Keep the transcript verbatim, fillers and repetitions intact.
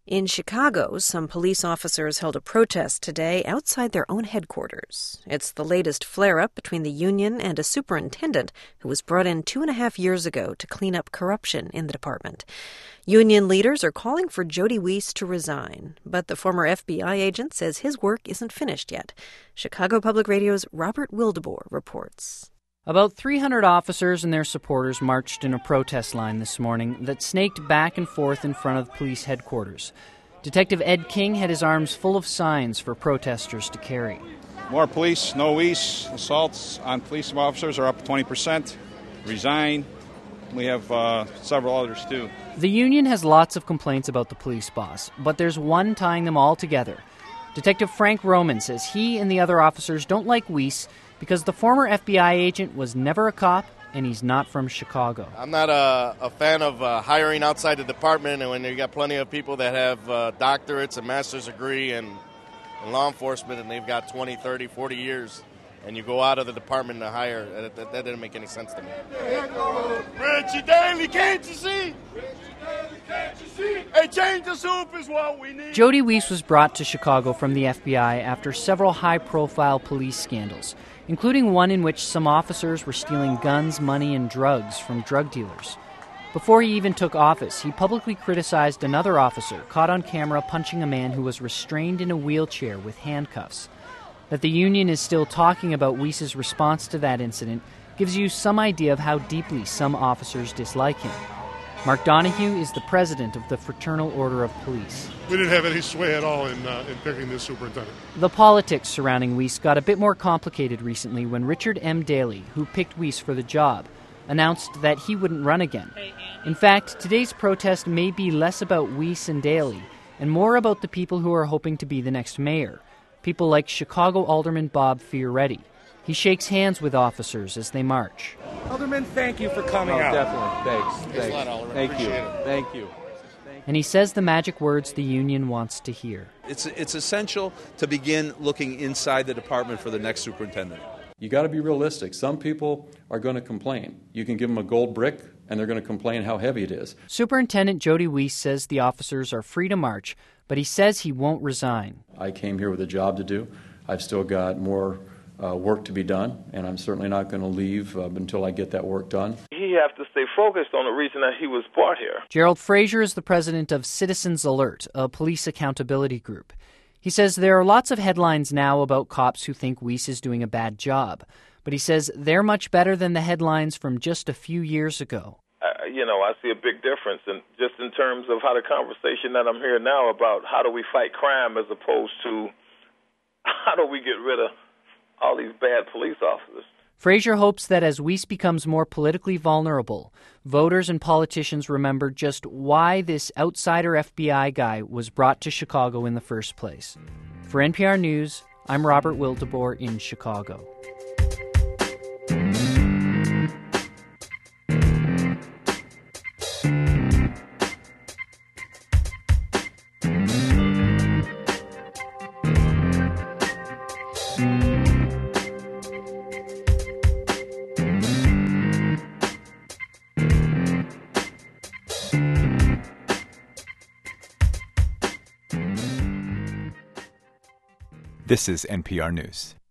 In Chicago, some police officers held a protest today outside their own headquarters. It's the latest flare-up between the union and a superintendent who was brought in two and a half years ago to clean up corruption in the department. Union leaders are calling for Jody Weiss to resign, but the former F B I agent says his work isn't finished yet. Chicago Public Radio's Robert Wildeboer reports. About three hundred officers and their supporters marched in a protest line this morning that snaked back and forth in front of police headquarters. Detective Ed King had his arms full of signs for protesters to carry. More police, no Weiss. Assaults on police officers are up twenty percent. Resign. We have uh, several others, too. The union has lots of complaints about the police boss, but there's one tying them all together. Detective Frank Roman says he and the other officers don't like Weiss because the former F B I agent was never a cop and he's not from Chicago. I'm not a, a fan of uh, hiring outside the department, and when you got plenty of people that have uh, doctorates and master's degree in, in law enforcement and they've got twenty, thirty, forty years, and you go out of the department to hire, that, that, that didn't make any sense to me. Richie Daly, can't you see? Can't you see? A change of soup is what we need. Jody Weiss was brought to Chicago from the F B I after several high-profile police scandals, including one in which some officers were stealing guns, money, and drugs from drug dealers. Before he even took office, he publicly criticized another officer caught on camera punching a man who was restrained in a wheelchair with handcuffs. That the union is still talking about Weiss's response to that incident gives you some idea of how deeply some officers dislike him. Mark Donahue is the president of the Fraternal Order of Police. We didn't have any sway at all in, uh, in picking this superintendent. The politics surrounding Weiss got a bit more complicated recently when Richard M. Daley, who picked Weiss for the job, announced that he wouldn't run again. In fact, today's protest may be less about Weiss and Daley and more about the people who are hoping to be the next mayor, people like Chicago Alderman Bob Fioretti. He shakes hands with officers as they march. Alderman, thank you for coming oh, out. Definitely. Thanks. Thanks. Lot, Alderman. Thank Appreciate you. it. Thank you. And he says the magic words the union wants to hear. It's it's essential to begin looking inside the department for the next superintendent. You got to be realistic. Some people are going to complain. You can give them a gold brick, and they're going to complain how heavy it is. Superintendent Jody Weiss says the officers are free to march, but he says he won't resign. I came here with a job to do. I've still got more uh, work to be done, and I'm certainly not going to leave uh, until I get that work done. He has to stay focused on the reason that he was brought here. Gerald Frazier is the president of Citizens Alert, a police accountability group. He says there are lots of headlines now about cops who think Weiss is doing a bad job, but he says they're much better than the headlines from just a few years ago. Uh, you know, I see a big difference in just in terms of how the conversation that I'm hearing now about how do we fight crime as opposed to how do we get rid of all these bad police officers. Frazier hopes that as Weiss becomes more politically vulnerable, voters and politicians remember just why this outsider F B I guy was brought to Chicago in the first place. For N P R News, I'm Robert Wildeboer in Chicago. This is N P R News.